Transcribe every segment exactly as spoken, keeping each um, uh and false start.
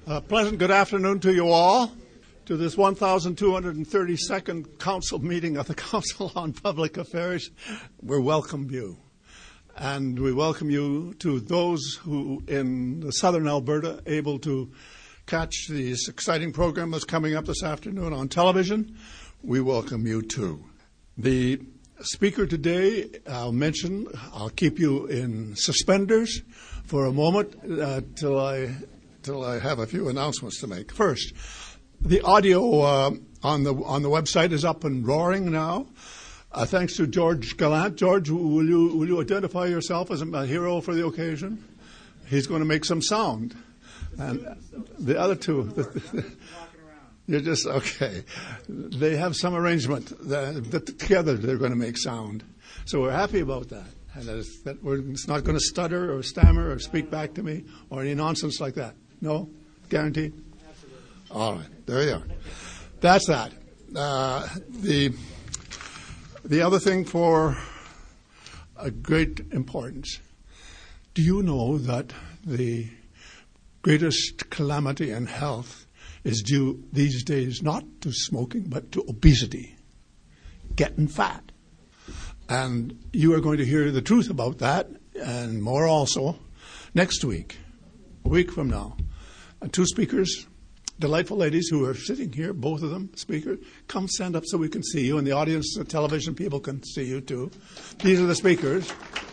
A pleasant good afternoon to you all, to this one thousand two hundred thirty-second council meeting of the Council on Public Affairs. We welcome you. And we welcome you to those who in the southern Alberta able to catch this exciting program that's coming up this afternoon on television. We welcome you too. The speaker today, I'll mention, I'll keep you in suspenders for a moment uh, till I till I have a few announcements to make. First, the audio uh, on the on the website is up and roaring now. Uh, thanks to George Gallant. George, will you will you identify yourself as a hero for the occasion? He's going to make some sound. And the other two, you're just okay. They have some arrangement that, that together they're going to make sound. So we're happy about that. And that, is, that we're, it's not going to stutter or stammer or speak back to me or any nonsense like that. No? Guaranteed? Absolutely. All right. There you are. That's that. Uh, the the other thing for a great importance. Do you know that the greatest calamity in health is due these days not to smoking but to obesity, getting fat? And you are going to hear the truth about that and more also next week, a week from now. And two speakers, delightful ladies who are sitting here, both of them, speakers, come stand up so we can see you, and the audience, the television people can see you too. These are the speakers.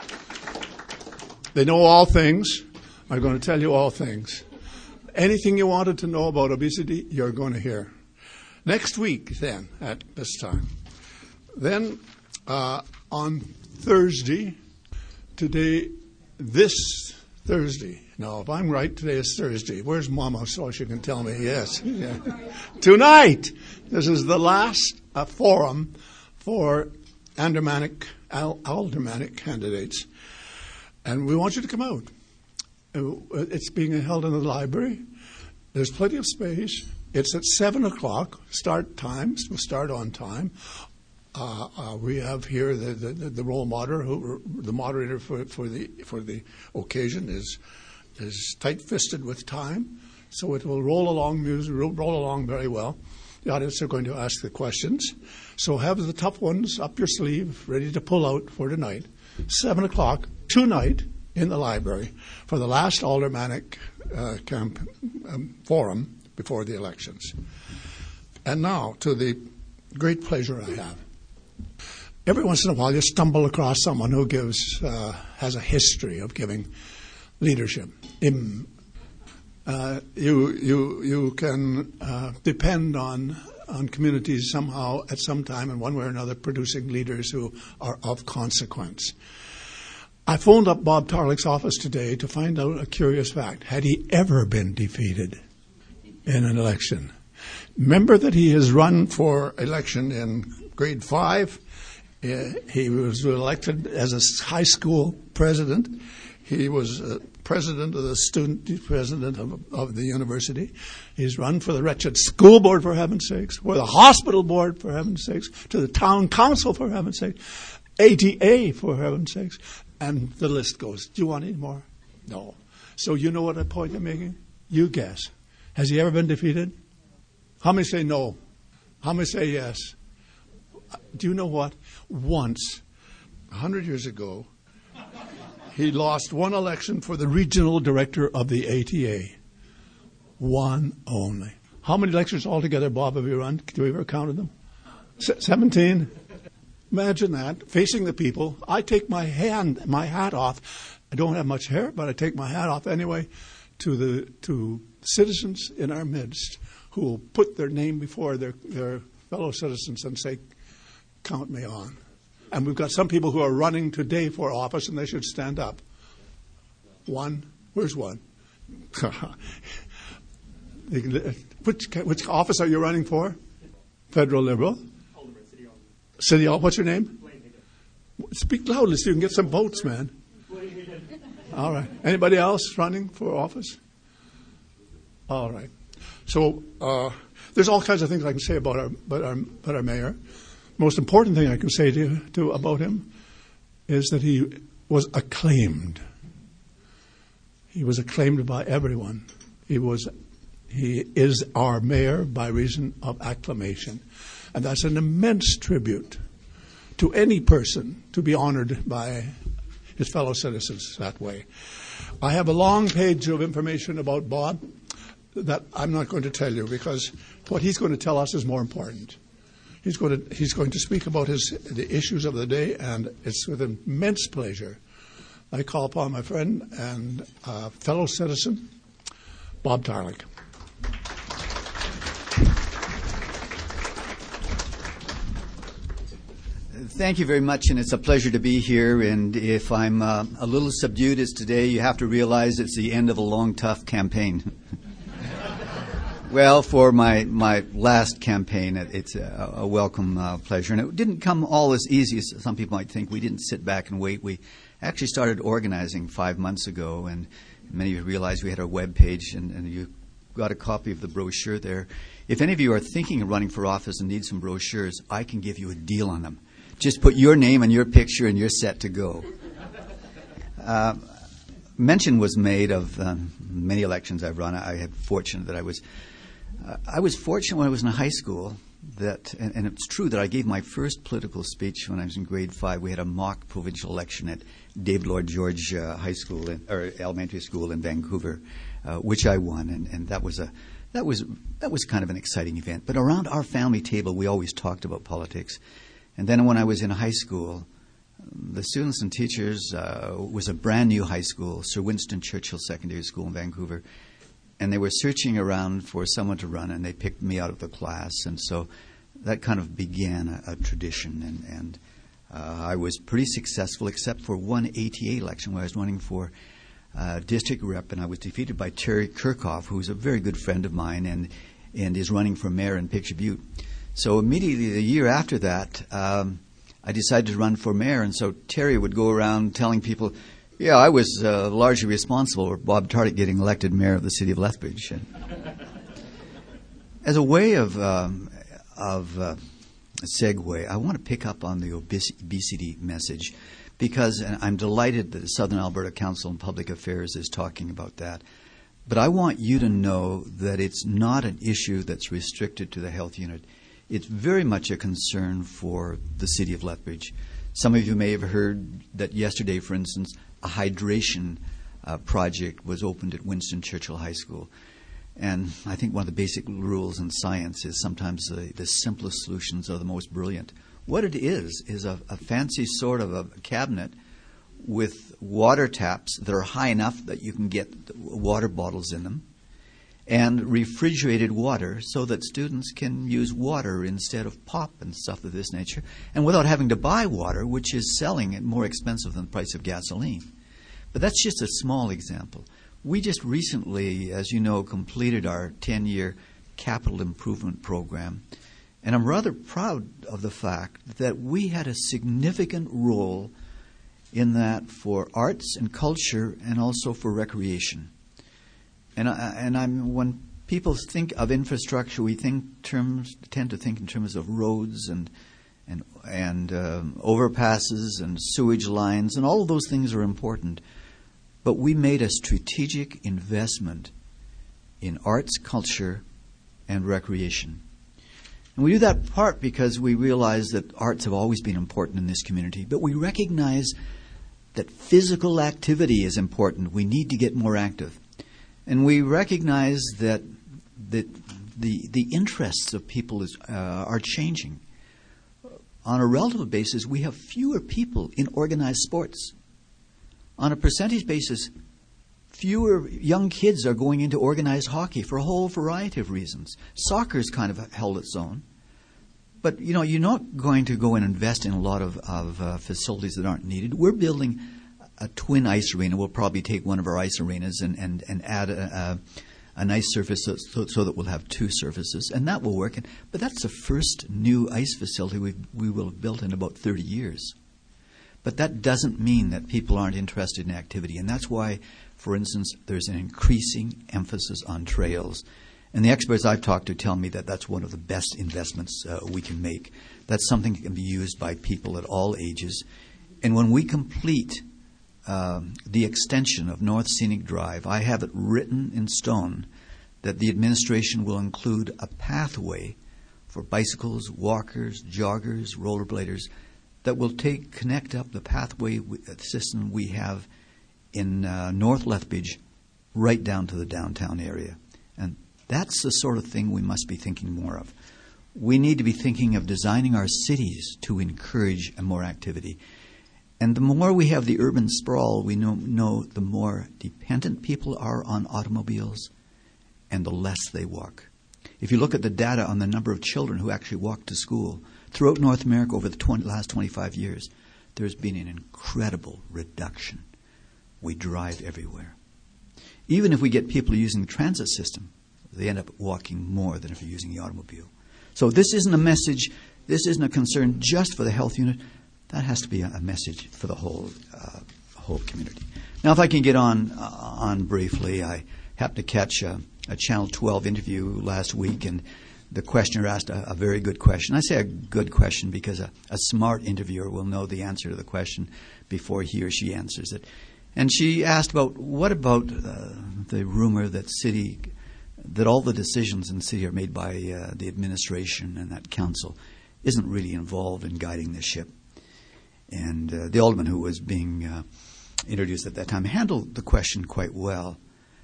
They know all things. I'm going to tell you all things. Anything you wanted to know about obesity, you're going to hear. Next week, then, at this time. Then, uh, on Thursday, today, this Thursday. Now, if I'm right, today is Thursday. Where's Mama so she can tell me yes? Yeah. Tonight, this is the last uh, forum for aldermanic, al- aldermanic candidates. And we want you to come out. It's being held in the library. There's plenty of space. It's at seven o'clock. Start times. We'll start on time. Uh, uh, we have here the, the, the role moderator, who, the moderator for, for the for the occasion is is tight-fisted with time, so it will roll along music, roll along very well. The audience are going to ask the questions, so have the tough ones up your sleeve, ready to pull out for tonight. Seven o'clock tonight in the library for the last aldermanic uh, camp um, forum before the elections. And now to the great pleasure I have. Every once in a while, you stumble across someone who gives uh, has a history of giving leadership. In, uh, you you you can uh, depend on on communities somehow at some time in one way or another producing leaders who are of consequence. I phoned up Bob Tarlick's office today to find out a curious fact. Had he ever been defeated in an election? Remember that he has run for election in grade five. Uh, he was elected as a high school president. He was uh, president of the student president of, of the university. He's run for the wretched school board, for heaven's sakes, for the hospital board, for heaven's sakes, to the town council, for heaven's sakes, A T A, for heaven's sakes, and the list goes. Do you want any more? No. So you know what a point I'm making? You guess. Has he ever been defeated? How many say no? How many say yes? Do you know what? Once, a hundred years ago, he lost one election for the regional director of the A T A. One only. How many elections altogether, Bob, have you run? Do we ever counted them? Se- Seventeen. Imagine that, facing the people. I take my hand, my hat off. I don't have much hair, but I take my hat off anyway to the to citizens in our midst who will put their name before their, their fellow citizens and say, count me on. And we've got some people who are running today for office, and they should stand up. One. Where's one? which, which office are you running for? Federal Liberal? Alderman, City Alderman. City Alderman. What's your name? Speak loudly so you can get some votes, man. All right. Anybody else running for office? All right. So uh, there's all kinds of things I can say about our, about our, about our mayor. Most important thing I can say to, to about him is that he was acclaimed. He was acclaimed by everyone. He was He is our mayor by reason of acclamation. And that's an immense tribute to any person to be honored by his fellow citizens that way. I have a long page of information about Bob that I'm not going to tell you because what he's going to tell us is more important. He's going to he's going to speak about his the issues of the day, and it's with immense pleasure I call upon my friend and uh, fellow citizen, Bob Tarlick. Thank you very much, and it's a pleasure to be here. And if I'm uh, a little subdued as today, you have to realize it's the end of a long, tough campaign. Well, for my, my last campaign, it's a, a welcome uh, pleasure. And it didn't come all as easy as some people might think. We didn't sit back and wait. We actually started organizing five months ago, and many of you realize we had our web page, and, and you got a copy of the brochure there. If any of you are thinking of running for office and need some brochures, I can give you a deal on them. Just put your name and your picture, and you're set to go. Uh, mention was made of um, many elections I've run. I had fortunate that I was uh, I was fortunate when I was in high school that, and, and it's true that I gave my first political speech when I was in grade five. We had a mock provincial election at David Lloyd George uh, High School in, or elementary school in Vancouver, uh, which I won, and, and that was a that was that was kind of an exciting event. But around our family table, we always talked about politics. And then when I was in high school, the students and teachers uh, was a brand new high school, Sir Winston Churchill Secondary School in Vancouver, and they were searching around for someone to run, and they picked me out of the class, and so that kind of began a, a tradition, and, and uh, I was pretty successful except for one A T A election where I was running for uh, district rep, and I was defeated by Terry Kirchhoff, who's a very good friend of mine and and is running for mayor in Picture Butte. So immediately the year after that, um, I decided to run for mayor, and so Terry would go around telling people, yeah, I was uh, largely responsible for Bob Tarlick getting elected mayor of the city of Lethbridge. And as a way of, um, of uh, a segue, I want to pick up on the obesity message because I'm delighted that the Southern Alberta Council on Public Affairs is talking about that. But I want you to know that it's not an issue that's restricted to the health unit. It's very much a concern for the city of Lethbridge. Some of you may have heard that yesterday, for instance, a hydration uh, project was opened at Winston Churchill High School. And I think one of the basic rules in science is sometimes the, the simplest solutions are the most brilliant. What it is is a, a fancy sort of a cabinet with water taps that are high enough that you can get water bottles in them, and refrigerated water so that students can use water instead of pop and stuff of this nature, and without having to buy water, which is selling at more expensive than the price of gasoline. But that's just a small example. We just recently, as you know, completed our ten-year capital improvement program, and I'm rather proud of the fact that we had a significant role in that for arts and culture and also for recreation. And I, and I'm when people think of infrastructure, we think terms tend to think in terms of roads and and and um, overpasses and sewage lines, and all of those things are important. But we made a strategic investment in arts, culture, and recreation. And we do that part because we realize that arts have always been important in this community, but we recognize that physical activity is important. We need to get more active. And we recognize that, that the, the interests of people is, uh, are changing. On a relative basis, we have fewer people in organized sports. On a percentage basis, fewer young kids are going into organized hockey for a whole variety of reasons. Soccer's kind of held its own. But, you know, you're not going to go and invest in a lot of, of uh, facilities that aren't needed. We're building a twin ice arena. We'll probably take one of our ice arenas and, and, and add a, a, a nice surface so, so, so that we'll have two surfaces, and that will work. And, but that's the first new ice facility we we will have built in about thirty years. But that doesn't mean that people aren't interested in activity, and that's why, for instance, there's an increasing emphasis on trails. And the experts I've talked to tell me that that's one of the best investments uh, we can make. That's something that can be used by people at all ages. And when we complete um, the extension of North Scenic Drive, I have it written in stone that the administration will include a pathway for bicycles, walkers, joggers, rollerbladers that will take connect up the pathway system we have in uh, North Lethbridge right down to the downtown area. And that's the sort of thing we must be thinking more of. We need to be thinking of designing our cities to encourage more activity. And the more we have the urban sprawl, we know, know the more dependent people are on automobiles and the less they walk. If you look at the data on the number of children who actually walk to school throughout North America over the twenty, last twenty-five years, there's been an incredible reduction. We drive everywhere. Even if we get people using the transit system, they end up walking more than if they're using the automobile. So this isn't a message, this isn't a concern just for the health unit. That has to be a message for the whole uh, whole community. Now, if I can get on uh, on briefly, I happened to catch a, a Channel twelve interview last week, and the questioner asked a, a very good question. I say a good question because a, a smart interviewer will know the answer to the question before he or she answers it. And she asked about, what about uh, the rumor that city, that all the decisions in the city are made by uh, the administration and that council isn't really involved in guiding the ship. And uh, the alderman who was being uh, introduced at that time handled the question quite well.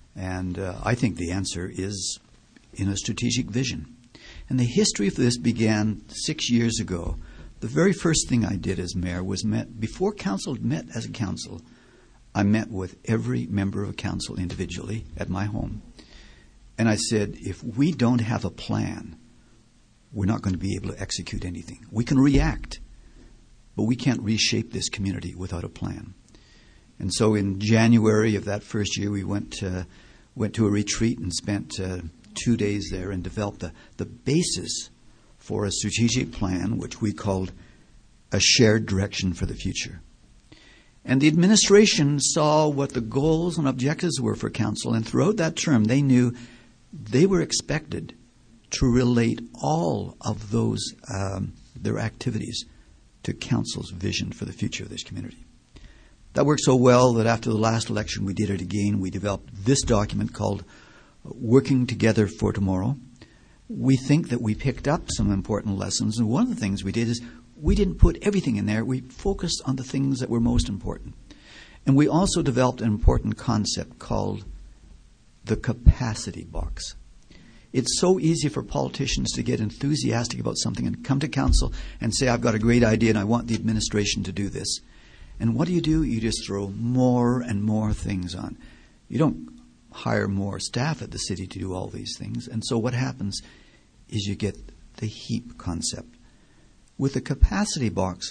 And uh, I think the answer is in a strategic vision. And the history of this began six years ago. The very first thing I did as mayor was met, before council met as a council, I met with every member of council individually at my home. And I said, if we don't have a plan, we're not going to be able to execute anything. We can react, but we can't reshape this community without a plan. And so in January of that first year, we went uh, went to a retreat and spent uh, two days there and developed the, the basis for a strategic plan, which we called a shared direction for the future. And the administration saw what the goals and objectives were for council, and throughout that term, they knew they were expected to relate all of those, um, their activities to council's vision for the future of this community. That worked so well that after the last election, we did it again. We developed this document called Working Together for Tomorrow. We think that we picked up some important lessons, and one of the things we did is we didn't put everything in there. We focused on the things that were most important. And we also developed an important concept called the capacity box. It's so easy for politicians to get enthusiastic about something and come to council and say, I've got a great idea and I want the administration to do this. And what do you do? You just throw more and more things on. You don't hire more staff at the city to do all these things. And so what happens is you get the heap concept. With the capacity box,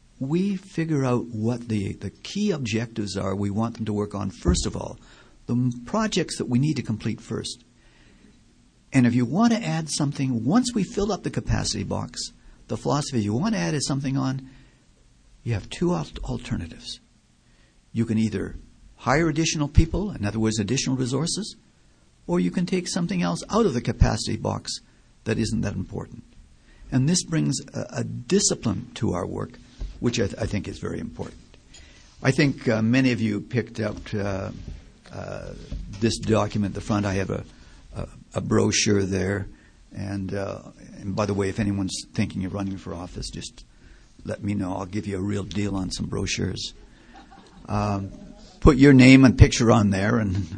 we figure out what the, the key objectives are we want them to work on first of all, the projects that we need to complete first. And if you want to add something, once we fill up the capacity box, the philosophy you want to add is something on, you have two alternatives. You can either hire additional people, in other words, additional resources, or you can take something else out of the capacity box that isn't that important. And this brings a, a discipline to our work, which I, th- I think is very important. I think uh, many of you picked up uh, uh, this document at the front. I have a, a, a brochure there. And, uh, and by the way, if anyone's thinking of running for office, just let me know. I'll give you a real deal on some brochures. Um, put your name and picture on there. And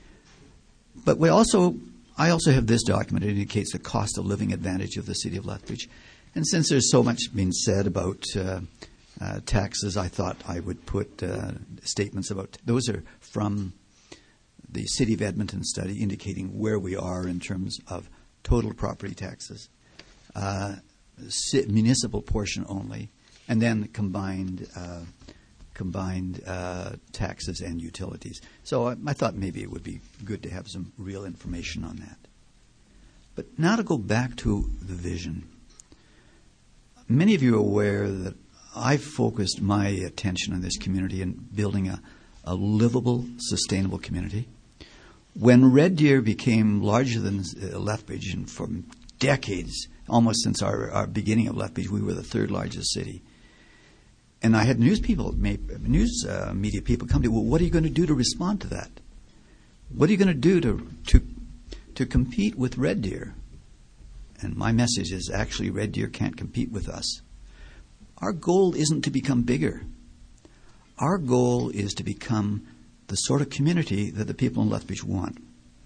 but we also... I also have this document. It indicates the cost of living advantage of the city of Lethbridge. And since there's so much being said about uh, uh, taxes, I thought I would put uh, statements about, those are from the City of Edmonton study indicating where we are in terms of total property taxes, uh, municipal portion only, and then combined uh, combined uh, taxes and utilities. So I, I thought maybe it would be good to have some real information on that. But now to go back to the vision. Many of you are aware that I've focused my attention on this community and building a, a livable, sustainable community. When Red Deer became larger than uh, Lethbridge, and for decades, almost since our, our beginning of Lethbridge, we were the third largest city. And I had news people, news uh, media people come to me, well, what are you going to do to respond to that? What are you going to do to to to compete with Red Deer. And my message is actually Red Deer can't compete with us. Our goal isn't to become bigger. Our goal is to become the sort of community that the people in Lethbridge want.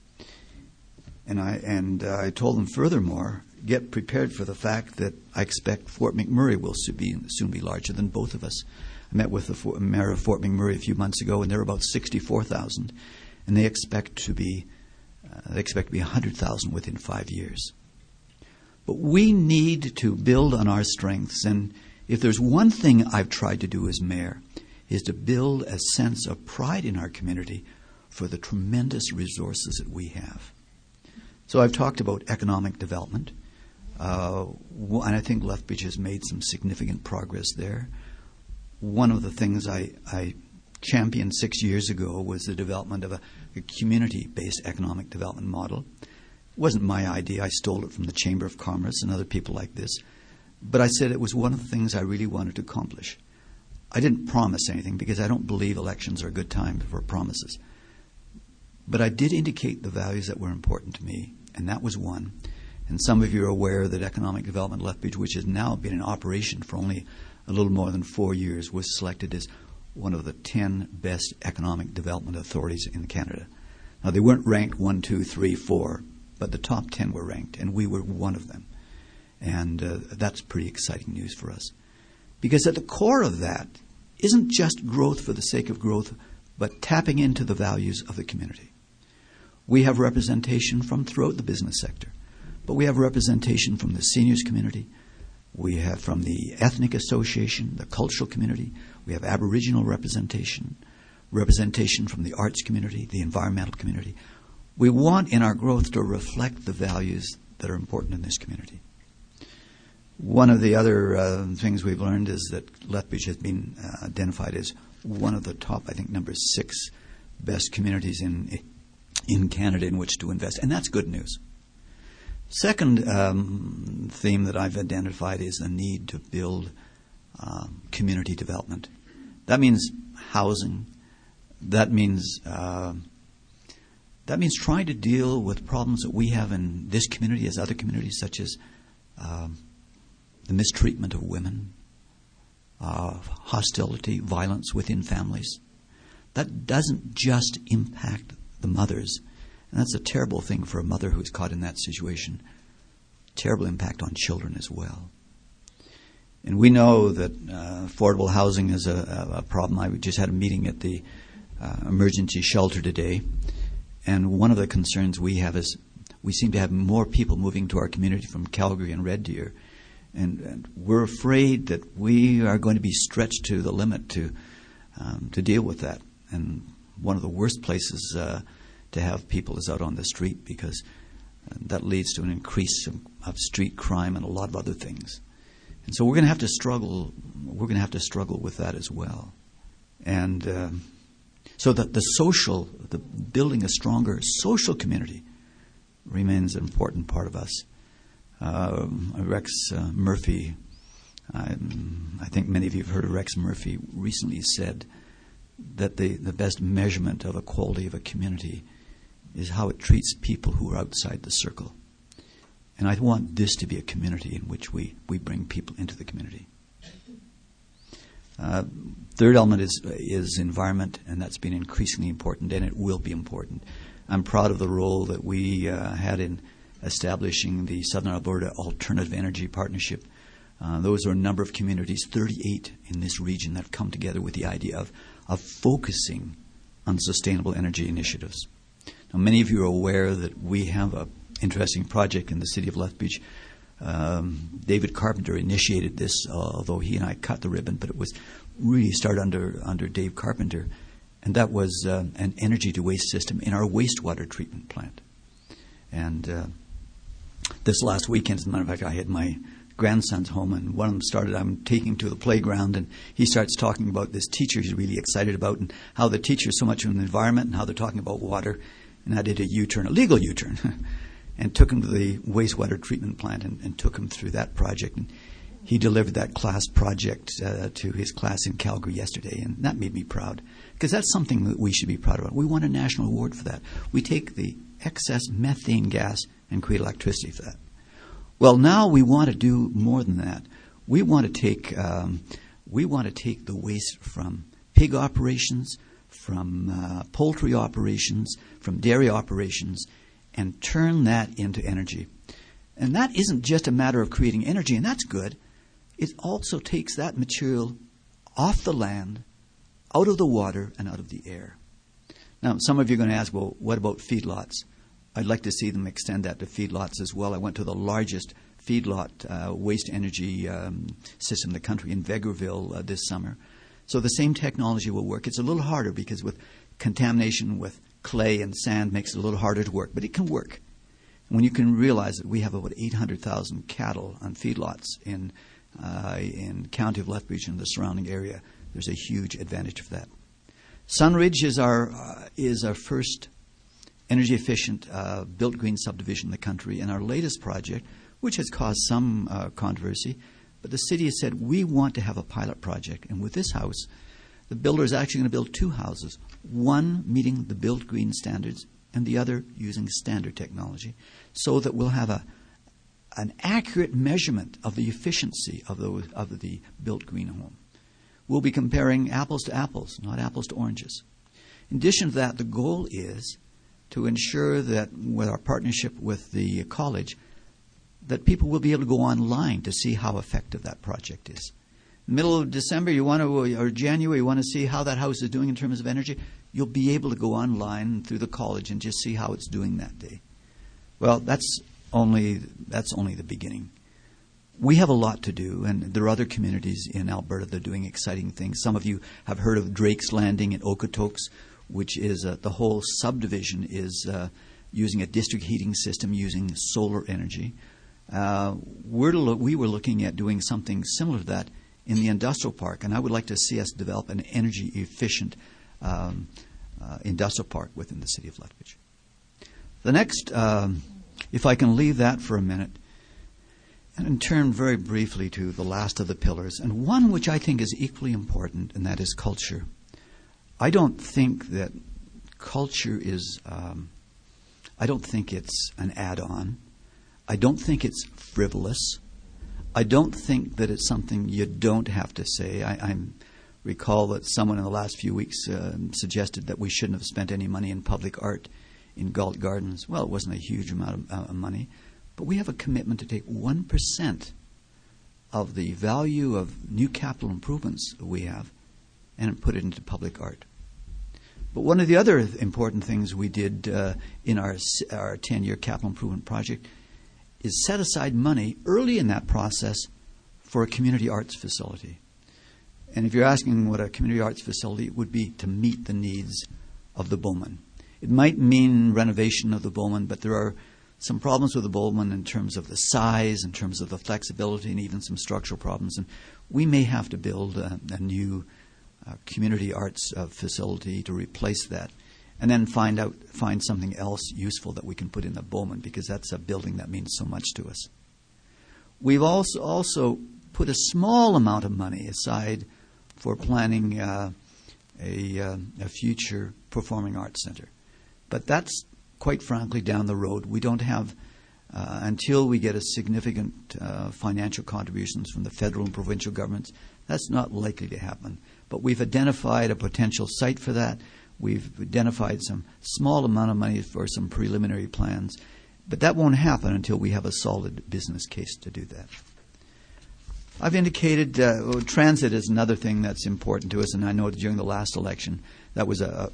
And I and uh, I told them furthermore, get prepared for the fact that I expect Fort McMurray will soon be, soon be larger than both of us. I met with the Fort, mayor of Fort McMurray a few months ago, and they're about sixty-four thousand, and they expect to be uh, they expect to be one hundred thousand within five years. But we need to build on our strengths, and if there's one thing I've tried to do as mayor, is to build a sense of pride in our community for the tremendous resources that we have. So I've talked about economic development, uh, and I think Lethbridge has made some significant progress there. One of the things I, I championed six years ago was the development of a, a community-based economic development model. It wasn't my idea. I stole it from the Chamber of Commerce and other people like this. But I said it was one of the things I really wanted to accomplish. I didn't promise anything because I don't believe elections are a good time for promises. But I did indicate the values that were important to me, and that was one. And some of you are aware that Economic Development Lethbridge, which has now been in operation for only a little more than four years, was selected as one of the ten best economic development authorities in Canada. Now, they weren't ranked one, two, three, four, but the top ten were ranked, and we were one of them. And uh, that's pretty exciting news for us. Because at the core of that isn't just growth for the sake of growth, but tapping into the values of the community. We have representation from throughout the business sector, but we have representation from the seniors community. We have from the ethnic association, the cultural community. We have Aboriginal representation, representation from the arts community, the environmental community. We want in our growth to reflect the values that are important in this community. One of the other uh, things we've learned is that Lethbridge has been uh, identified as one of the top, I think, number six best communities in in Canada in which to invest, and that's good news. Second um, theme that I've identified is the need to build um, community development. That means housing. That means uh, that means trying to deal with problems that we have in this community as other communities, such as um, the mistreatment of women, uh, hostility, violence within families. That doesn't just impact the mothers, and that's a terrible thing for a mother who's caught in that situation. Terrible impact on children as well. And we know that uh, affordable housing is a, a problem. I just had a meeting at the uh, emergency shelter today, and one of the concerns we have is we seem to have more people moving to our community from Calgary and Red Deer. And, and we're afraid that we are going to be stretched to the limit to um, to deal with that. And one of the worst places uh, to have people is out on the street, because uh, that leads to an increase of, of street crime and a lot of other things. And so we're going to have to struggle. We're going to have to struggle with that as well. And uh, so that the social, the building a stronger social community, remains an important part of us. Uh, Rex uh, Murphy, I, I think many of you have heard of Rex Murphy, recently said that the, the best measurement of a quality of a community is how it treats people who are outside the circle. And I want this to be a community in which we, we bring people into the community. Uh, third element is, is environment, and that's been increasingly important, and it will be important. I'm proud of the role that we uh, had in establishing the Southern Alberta Alternative Energy Partnership. Uh, those are a number of communities, thirty-eight in this region, that have come together with the idea of, of focusing on sustainable energy initiatives. Now, many of you are aware that we have an interesting project in the city of Lethbridge. Um, David Carpenter initiated this, uh, although he and I cut the ribbon, but it was really started under, under Dave Carpenter, and that was uh, an energy-to-waste system in our wastewater treatment plant. And uh, this last weekend, as a matter of fact, I had my grandsons home, and one of them started, I'm taking him to the playground, and he starts talking about this teacher he's really excited about, and how the teacher is so much in the environment, and how they're talking about water. And I did a U-turn, a legal U-turn, and took him to the wastewater treatment plant and, and took him through that project. And he delivered that class project uh, to his class in Calgary yesterday, and that made me proud, because that's something that we should be proud of. We won a national award for that. We take the excess methane gas and create electricity for that. Well, now we want to do more than that. We want to take um, we want to take the waste from pig operations, from uh, poultry operations, from dairy operations, and turn that into energy. And that isn't just a matter of creating energy, and that's good. It also takes that material off the land, out of the water, and out of the air. Now, some of you are going to ask, well, what about feedlots? I'd like to see them extend that to feedlots as well. I went to the largest feedlot uh, waste energy um, system in the country in Vegreville uh, this summer. So the same technology will work. It's a little harder because with contamination with clay and sand makes it a little harder to work, but it can work. When you can realize that we have about eight hundred thousand cattle on feedlots in uh, in County of Lethbridge and the surrounding area, there's a huge advantage for that. Sunridge is our uh, is our first energy efficient uh, built green subdivision in the country, and our latest project, which has caused some uh, controversy, but the city has said we want to have a pilot project, and with this house, the builder is actually going to build two houses, one meeting the built green standards and the other using standard technology, so that we'll have a an accurate measurement of the efficiency of the of the built green home. We'll be comparing apples to apples, not apples to oranges. In addition to that, the goal is to ensure that with our partnership with the college, that people will be able to go online to see how effective that project is. Middle of December, you want to, or January, you want to see how that house is doing in terms of energy, you'll be able to go online through the college and just see how it's doing that day. Well, that's only that's only the beginning. We have a lot to do, and there are other communities in Alberta that are doing exciting things. Some of you have heard of Drake's Landing in Okotoks, which is uh, the whole subdivision is uh, using a district heating system using solar energy. Uh, we're lo- we were looking at doing something similar to that in the industrial park, and I would like to see us develop an energy-efficient um, uh, industrial park within the city of Lethbridge. The next, um, if I can leave that for a minute, and turn very briefly to the last of the pillars, and one which I think is equally important, and that is culture. I don't think that culture is, um, I don't think it's an add-on. I don't think it's frivolous. I don't think that it's something you don't have to say. I I'm, recall that someone in the last few weeks uh, suggested that we shouldn't have spent any money in public art in Galt Gardens. Well, it wasn't a huge amount of, uh, of money, but we have a commitment to take one percent of the value of new capital improvements that we have and put it into public art. But one of the other important things we did uh, in our our ten-year capital improvement project is set aside money early in that process for a community arts facility. And if you're asking what a community arts facility would be to meet the needs of the Bowman. It might mean renovation of the Bowman, but there are some problems with the Bowman in terms of the size, in terms of the flexibility, and even some structural problems. And we may have to build a, a new uh, community arts uh, facility to replace that, and then find out find something else useful that we can put in the Bowman, because that's a building that means so much to us. We've also also put a small amount of money aside for planning uh, a, uh, a future performing arts center, but that's quite frankly down the road. We don't have uh, until we get a significant uh, financial contributions from the federal and provincial governments. That's not likely to happen. But we've identified a potential site for that. We've identified some small amount of money for some preliminary plans. But that won't happen until we have a solid business case to do that. I've indicated uh, well, transit is another thing that's important to us, and I know during the last election that was a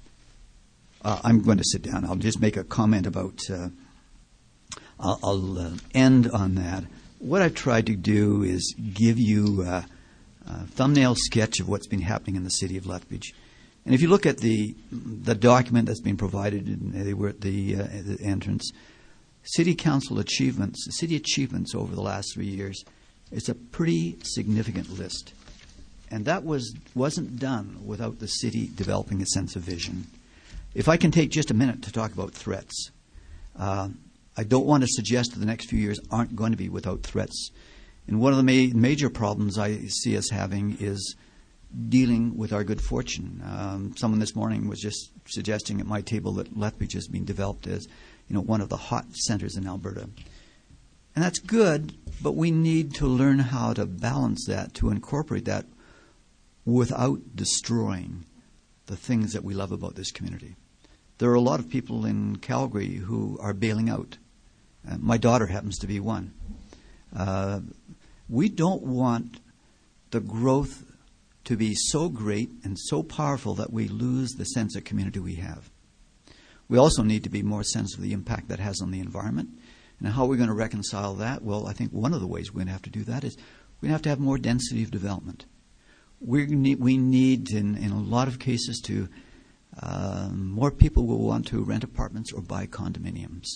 uh, I'm going to sit down. I'll just make a comment about uh, I'll, I'll uh, end on that. What I've tried to do is give you uh, a thumbnail sketch of what's been happening in the city of Lethbridge. And if you look at the the document that's been provided, and they were at the, uh, the entrance, city council achievements, city achievements over the last three years, it's a pretty significant list. And that was, wasn't done without the city developing a sense of vision. If I can take just a minute to talk about threats, uh, I don't want to suggest that the next few years aren't going to be without threats. And one of the ma- major problems I see us having is dealing with our good fortune. Um, someone this morning was just suggesting at my table that Lethbridge has been developed as, you know, one of the hot centers in Alberta. And that's good, but we need to learn how to balance that, to incorporate that without destroying the things that we love about this community. There are a lot of people in Calgary who are bailing out. Uh, my daughter happens to be one. Uh, we don't want the growth to be so great and so powerful that we lose the sense of community we have. We also need to be more sensitive of the impact that has on the environment. And how we're going to reconcile that? Well, I think one of the ways we're going to have to do that is we're going to have to have more density of development. We need, we need in, in a lot of cases, to uh, more people will want to rent apartments or buy condominiums.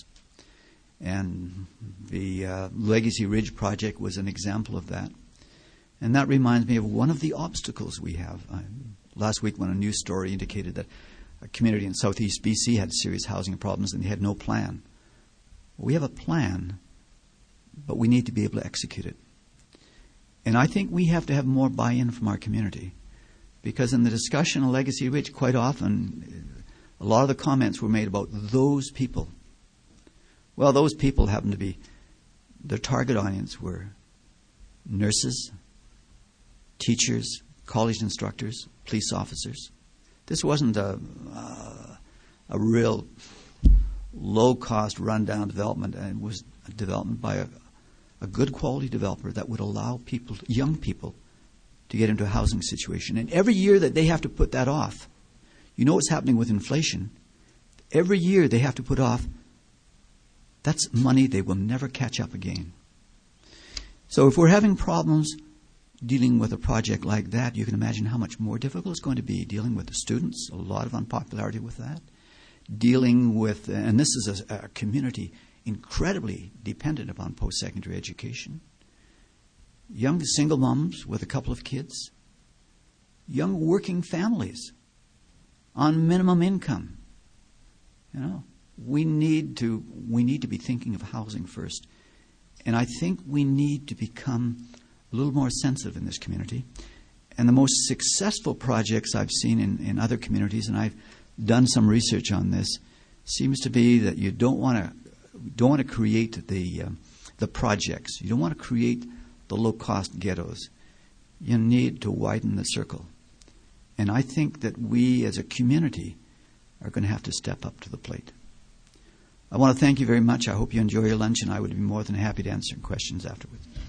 And the uh, Legacy Ridge project was an example of that. And that reminds me of one of the obstacles we have. Uh, last week when a news story indicated that a community in southeast B C had serious housing problems and they had no plan. We have a plan, but we need to be able to execute it. And I think we have to have more buy-in from our community. Because in the discussion on Legacy Ridge, quite often, a lot of the comments were made about those people. Well, those people happen to be, their target audience were nurses, teachers, college instructors, police officers. This wasn't a, uh, a real low-cost, run-down development, and it was a development by a, a good quality developer that would allow people, young people, to get into a housing situation. And every year that they have to put that off, you know what's happening with inflation. Every year they have to put off, that's money they will never catch up again. So if we're having problems dealing with a project like that, you can imagine how much more difficult it's going to be dealing with the students, a lot of unpopularity with that, dealing with, and this is a, a community incredibly dependent upon post-secondary education, young single moms with a couple of kids, young working families on minimum income. You know, we need to we need to be thinking of housing first. And I think we need to become a little more sensitive in this community. And the most successful projects I've seen in, in other communities, and I've done some research on this, seems to be that you don't want to don't want to create the uh, the projects. You don't want to create the low-cost ghettos. You need to widen the circle. And I think that we as a community are going to have to step up to the plate. I want to thank you very much. I hope you enjoy your lunch, and I would be more than happy to answer questions afterwards.